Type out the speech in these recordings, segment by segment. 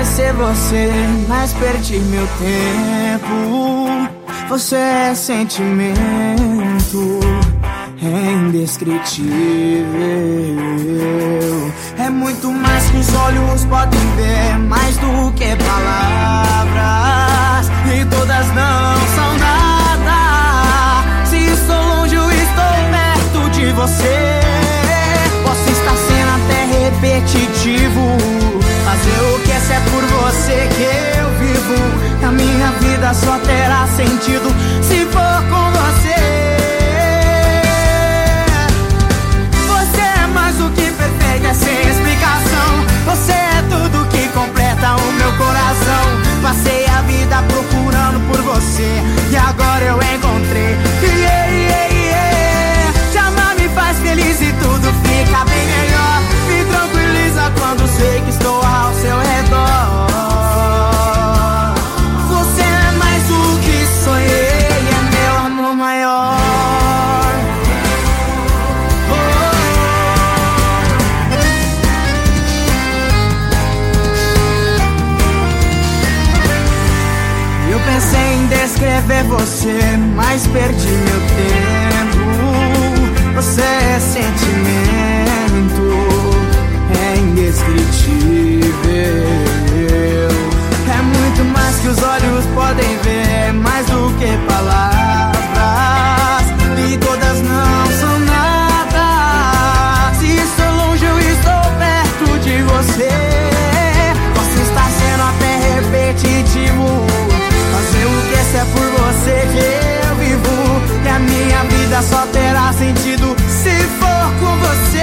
ser você, mas perdi meu tempo. Você é sentimento, é indescritível. É muito mais que os olhos podem ver, mais do que palavras, e todas não são nada. Se estou longe, eu estou perto de você. Posso estar sendo até repetitivo, fazer o que se é por você que eu vivo. A minha vida só terá sentido se for com você. Você é mais do que perfeita, é sem explicação. Você é tudo que completa o meu coração. Passei a vida procurando por você e agora eu encontrei. Te amar me faz feliz e tudo fica bem melhor. Me tranquiliza quando sei que estou ao seu redor. Você é mais do que sonhei, é meu amor maior. Eu pensei em descrever você, mas perdi meu tempo. Você é sentimento, é indescritível. É muito mais que os olhos podem ver, mais do que palavras, e todas não são nada. Se estou longe, eu estou perto de você. Posso estar sendo até repetitivo, fazer o que se é por você que eu vivo. E a minha vida só terá sentido se for com você.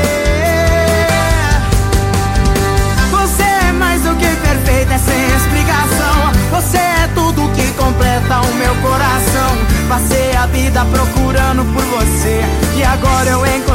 Você é mais do que perfeita, é sem explicação. Você é tudo que completa o meu coração. Passei a vida procurando por você e agora eu encontro.